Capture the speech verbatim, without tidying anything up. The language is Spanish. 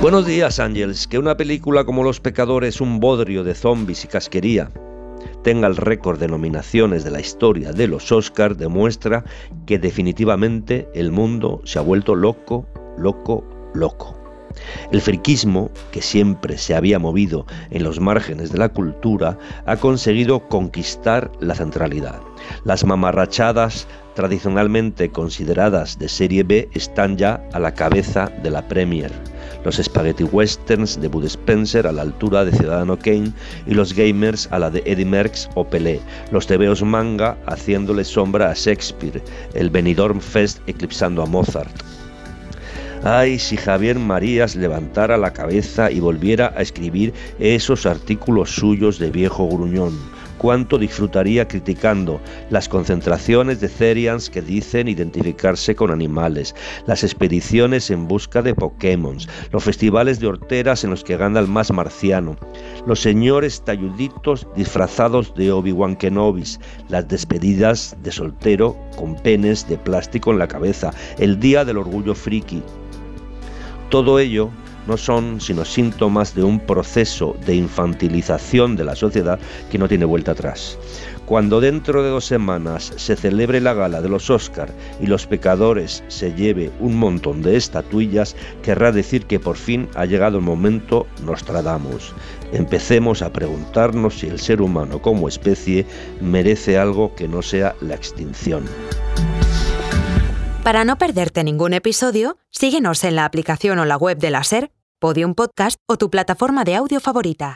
Buenos días, Ángels. Que una película como Los Pecadores, un bodrio de zombies y casquería, tenga el récord de nominaciones de la historia de los Oscars demuestra que definitivamente el mundo se ha vuelto loco, loco, loco. El friquismo, que siempre se había movido en los márgenes de la cultura, ha conseguido conquistar la centralidad. Las mamarrachadas tradicionalmente consideradas de serie B están ya a la cabeza de la Premier. Los spaghetti westerns de Bud Spencer a la altura de Ciudadano Kane y los gamers a la de Eddie Merckx o Pelé, los tebeos manga haciéndole sombra a Shakespeare, el Benidorm Fest eclipsando a Mozart. Ay, si Javier Marías levantara la cabeza y volviera a escribir esos artículos suyos de viejo gruñón. Cuánto disfrutaría criticando las concentraciones de Therians que dicen identificarse con animales, las expediciones en busca de Pokémon, los festivales de horteras en los que gana el más marciano, los señores talluditos disfrazados de Obi-Wan Kenobi, las despedidas de soltero con penes de plástico en la cabeza, el día del orgullo friki. Todo ello no son sino síntomas de un proceso de infantilización de la sociedad que no tiene vuelta atrás. Cuando dentro de dos semanas se celebre la gala de los Oscar y Los Pecadores se lleve un montón de estatuillas, querrá decir que por fin ha llegado el momento Nostradamus. Empecemos a preguntarnos si el ser humano como especie merece algo que no sea la extinción. Para no perderte ningún episodio, síguenos en la aplicación o la web de la SER, Podium Podcast o tu plataforma de audio favorita.